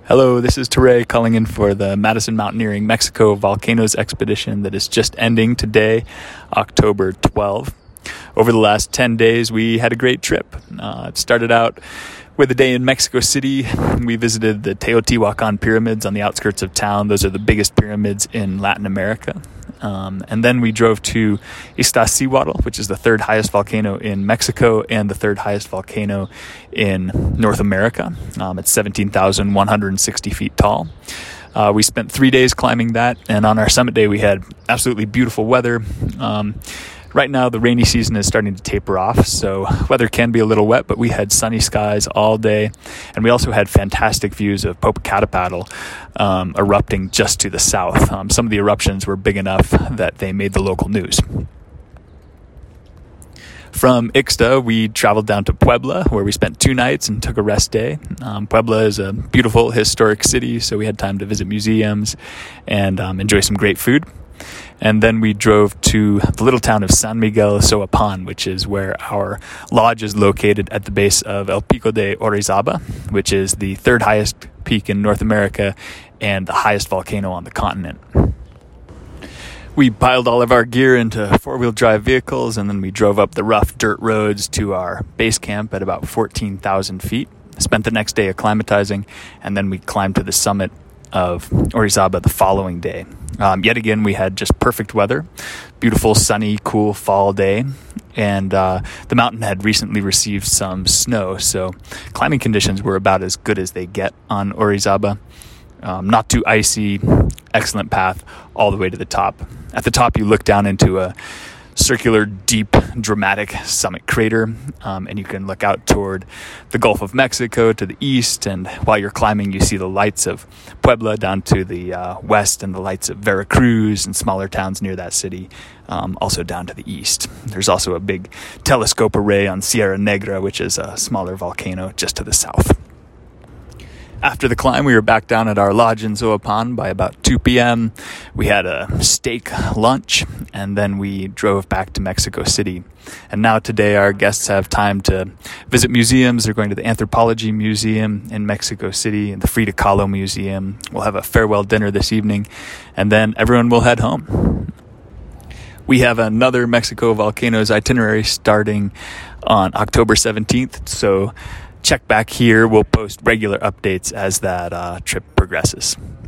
Hello, this is Teray calling in for the Madison Mountaineering Mexico Volcanoes Expedition that is just ending today, October 12. Over the last 10 days, we had a great trip. It started out with a day in Mexico City. We visited the Teotihuacan pyramids on the outskirts of town. Those are the biggest pyramids in Latin America. And then we drove to Iztaccíhuatl, which is the third highest volcano in Mexico and the third highest volcano in North America. It's 17,160 feet tall. We spent 3 days climbing that, and on our summit day we had absolutely beautiful weather. Right now the rainy season is starting to taper off, so weather can be a little wet, but we had sunny skies all day, and we also had fantastic views of Popocatépetl erupting just to the south. Some of the eruptions were big enough that they made the local news. From Ixta, we traveled down to Puebla, where we spent 2 nights and took a rest day. Puebla is a beautiful historic city, so we had time to visit museums and enjoy some great food. And then we drove to the little town of San Miguel Soapan, which is where our lodge is located at the base of El Pico de Orizaba, which is the third highest peak in North America and the highest volcano on the continent. We piled all of our gear into 4-wheel drive vehicles, and then we drove up the rough dirt roads to our base camp at about 14,000 feet. Spent the next day acclimatizing, and then we climbed to the summit of Orizaba the following day. Yet again, we had just perfect weather, beautiful, sunny, cool fall day, and the mountain had recently received some snow, so climbing conditions were about as good as they get on Orizaba. Not too icy, excellent path all the way to the top. At the top, you look down into a circular, deep, dramatic summit crater, and you can look out toward the Gulf of Mexico to the east, and while you're climbing you see the lights of Puebla down to the west and the lights of Veracruz and smaller towns near that city also down to the east. There's also a big telescope array on Sierra Negra, which is a smaller volcano just to the south. After the climb, we were back down at our lodge in Zoapan by about 2 p.m. We had a steak lunch, and then we drove back to Mexico City. And now today our guests have time to visit museums. They're going to the Anthropology Museum in Mexico City and the Frida Kahlo Museum. We'll have a farewell dinner this evening, and then everyone will head home. We have another Mexico Volcanoes itinerary starting on October 17th, so check back here. We'll post regular updates as that trip progresses.